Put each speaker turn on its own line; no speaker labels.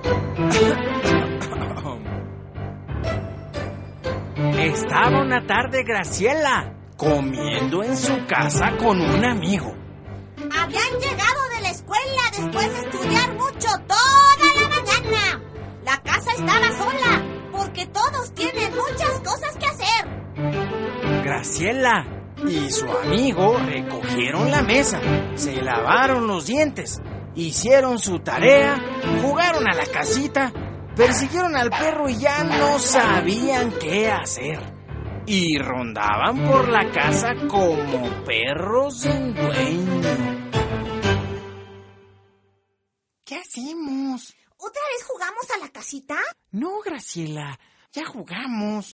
Estaba una tarde Graciela comiendo en su casa con un amigo.
Habían llegado de la escuela después de estudiar mucho toda la mañana. La casa estaba sola porque todos tienen muchas cosas que hacer.
Graciela y su amigo recogieron la mesa, se lavaron los dientes, hicieron su tarea, jugaron a la casita, persiguieron al perro y ya no sabían qué hacer. Y rondaban por la casa como perros sin dueño. ¿Qué hacemos?
¿Otra vez jugamos a la casita?
No, Graciela, ya jugamos.